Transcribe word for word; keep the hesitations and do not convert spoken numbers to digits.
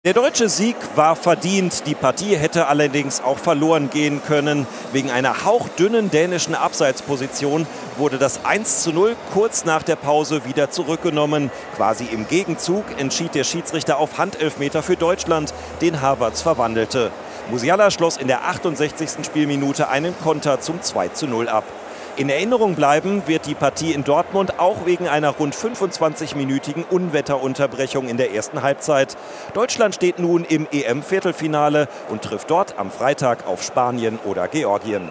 Der deutsche Sieg war verdient. Die Partie hätte allerdings auch verloren gehen können. Wegen einer hauchdünnen dänischen Abseitsposition wurde das eins zu null kurz nach der Pause wieder zurückgenommen. Quasi im Gegenzug entschied der Schiedsrichter auf Handelfmeter für Deutschland, den Havertz verwandelte. Musiala schloss in der achtundsechzigsten Spielminute einen Konter zum zwei zu null ab. In Erinnerung bleiben wird die Partie in Dortmund auch wegen einer rund fünfundzwanzigminütigen Unwetterunterbrechung in der ersten Halbzeit. Deutschland steht nun im E M-Viertelfinale und trifft dort am Freitag auf Spanien oder Georgien.